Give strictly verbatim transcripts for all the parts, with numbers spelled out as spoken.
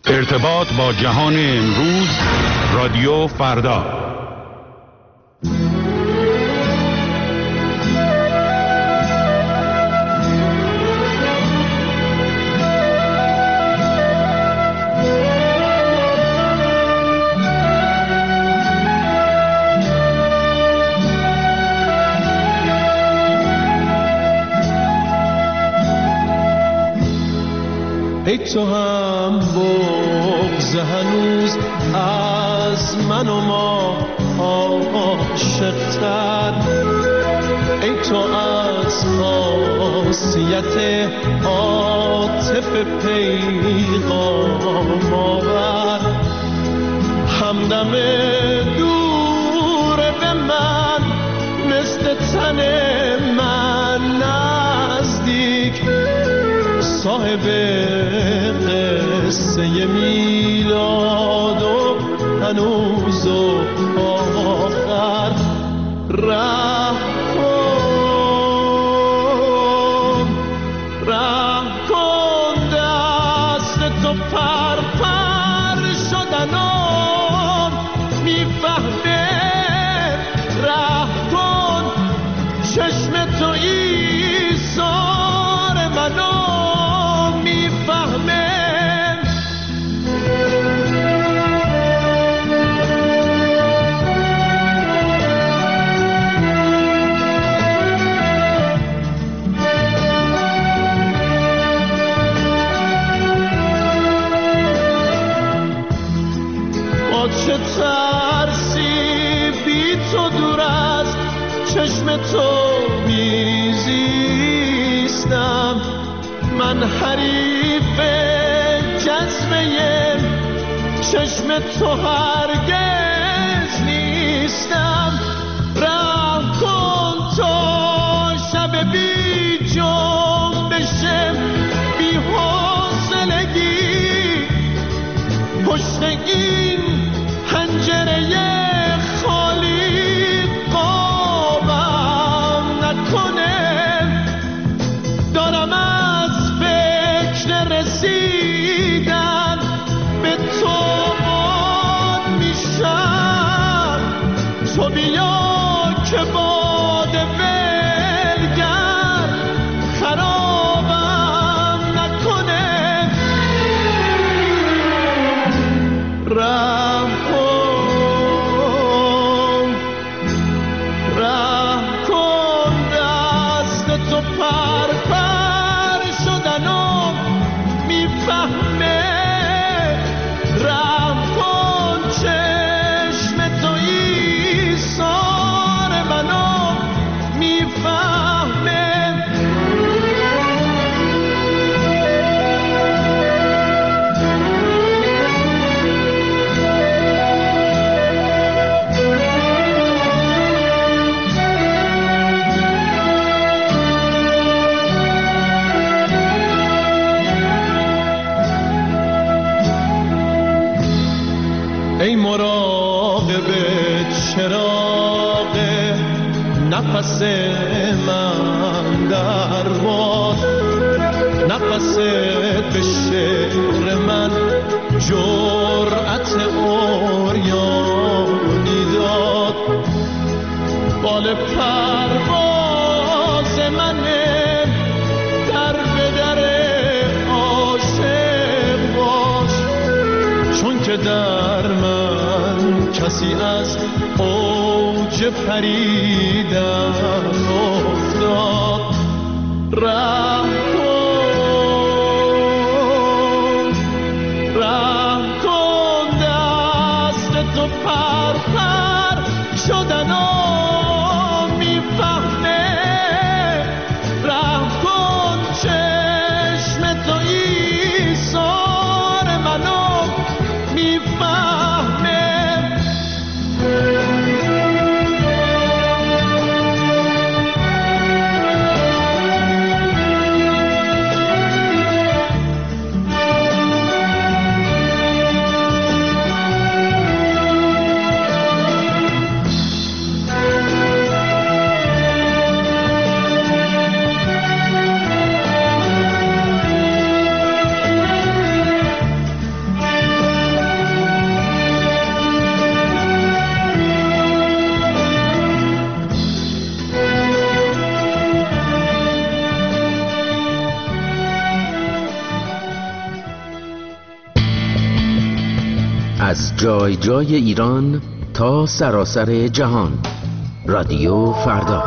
ارتباط با جهان امروز، رادیو فردا. ای تو هم بغض هنوز از من و ما عاشق‌تر، ای تو از خاصیت عاطفه پیغام آور، همدم دور به من مثل تن من نزدیک، صاحب قصه میلاد و هنوز و آخر، راه کن راه کن دست تو پر پر شدنم میفهمه، راه کن چشم تو ایثار منو چه ترسی بی تو دور از چشم تو میزیستم، من حریف جذبه چشم تو هرگز نیستم، راه کن تا شب بی جنبش بی حوصلگی پشت این پنجره خالی قابم نکنه، دارم از فکر رسیدن به تو باد میشم، تو بیا که باد ولگر خرابم نکنه، راه ای مراقب چراغ نفس من در باد، نفست به شعر من جرأت عریانی داد، بال پرواز منه در به در عاشق باش، چون که در من کسی از اوج پریدن افتاد، راه کن راه کن دست تو پر پر شدنو میفهمه، راه کن چشم تو ایثار منو میفهمه. از جای جای ایران تا سراسر جهان. رادیو فردا.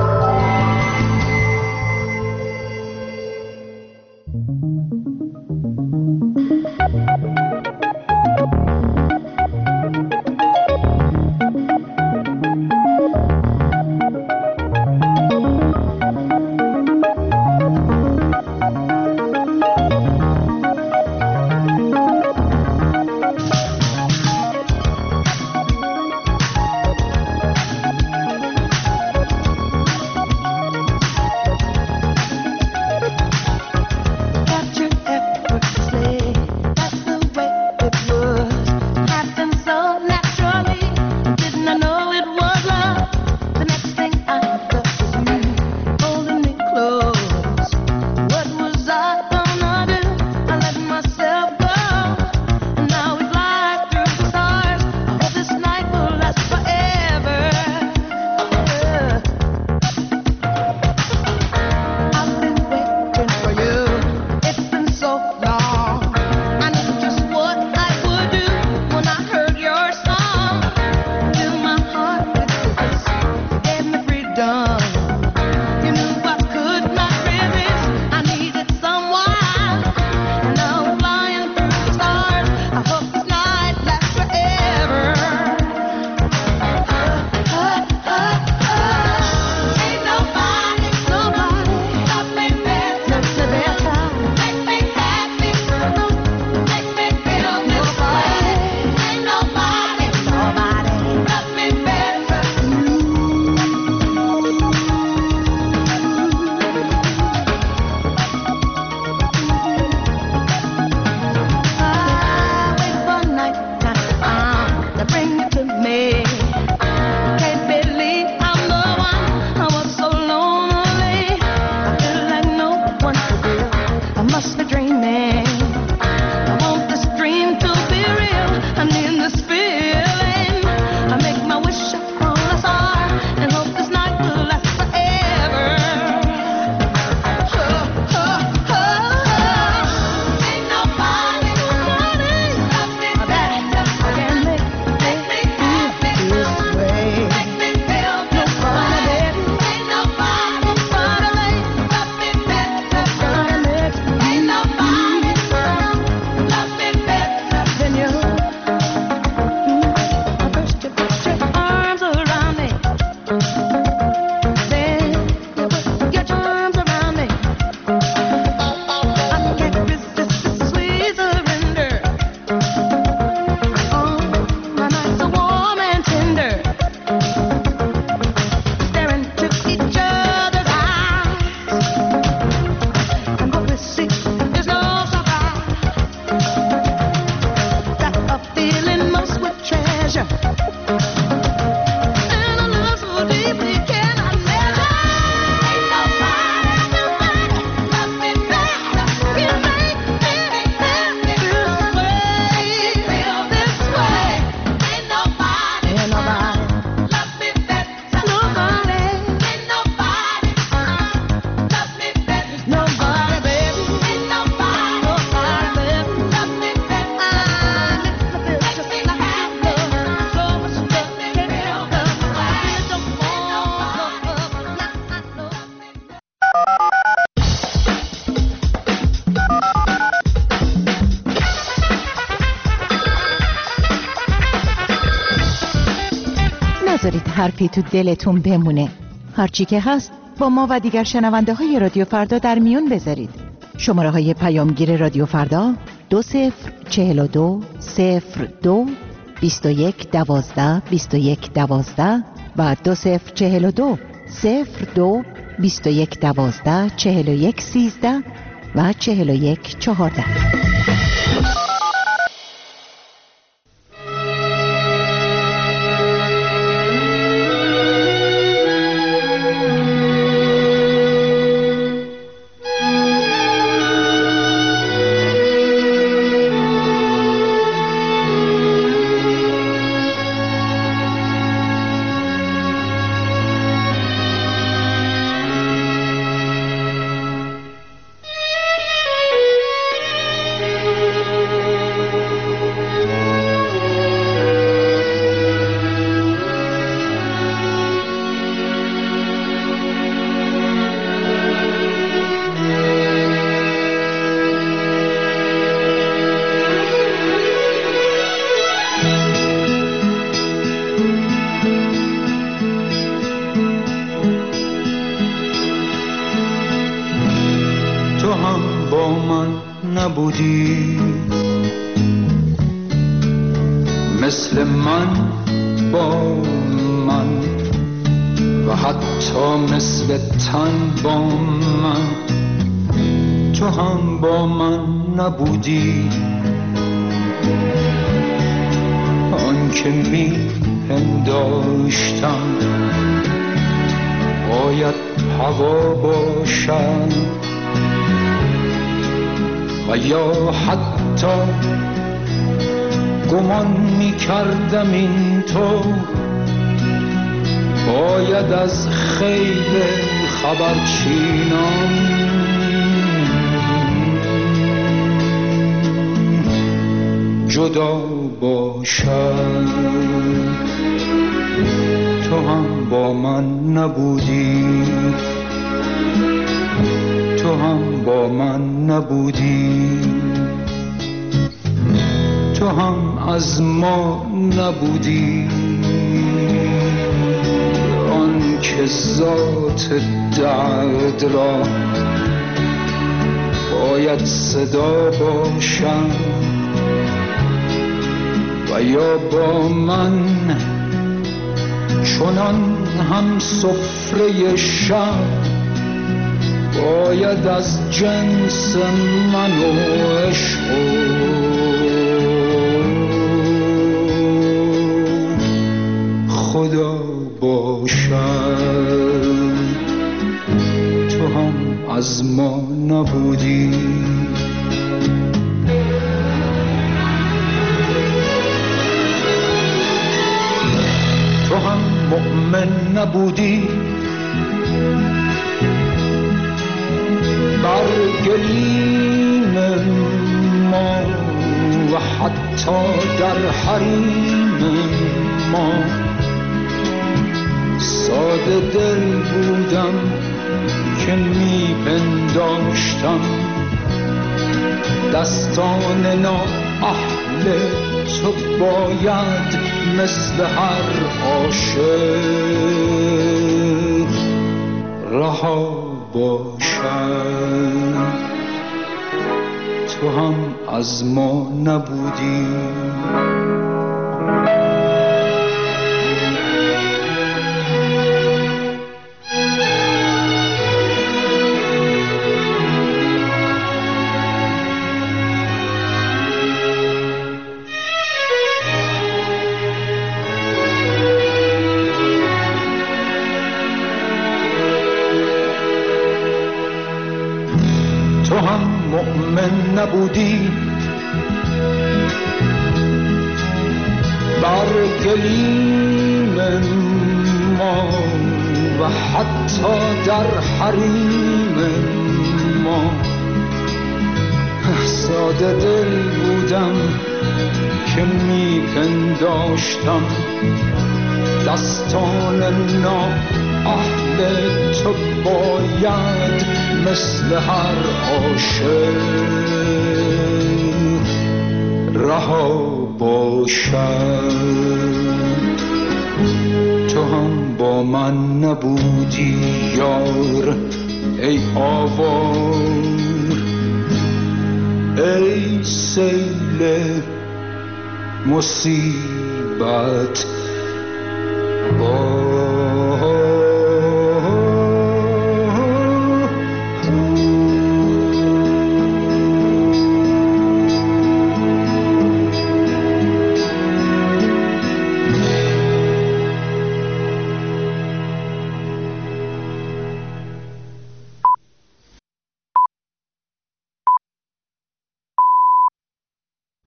نذارید حرفی تو دلتون بمونه. هرچی که هست با ما و دیگر شنونده های رادیو فردا در میون بذارید. شماره های پیامگیر رادیو فردا دو صفر چهل و دو صفر دو بیست و یک دوازده بیست و یک دوازده و دو صفر چهل و دو صفر دو بیست و یک دوازده چهل و یک سیزده و چهل و یک چهارده. نبودی، مثل من با من و حتی مثل تن با من تو هم با من نبودی. آن که می پنداشتم باید هوا باشم و یا حتی گمان می کردم این تو باید از خیل خبرچینان جدا باشم. تو هم با من نبودی، تو هم با من نبودی، تو هم از ما نبودی. آن که ذات درد را باید صدا باشم و یا با من چنان هم سفره شب باید از جنس من و عشق خدا باشد. تو هم از ما نبودی، تو هم مؤمن نبودی، بر گلیم ما و حتی در حریم ما ساده دل بودم که می پنداشتم دستان نااهل تو باید مثل هر عاشق رها باشد. تو هم از ما نبودی، تو هم مؤمن نبودی، بر گلیم ما و حتی در حریم ما ساده دل بودم که می پنداشتم دستان نااهل تو باید مثل هر عاشق رها باشد. تو هم با من نبودی یار ای آوار، ای سیل مصیبت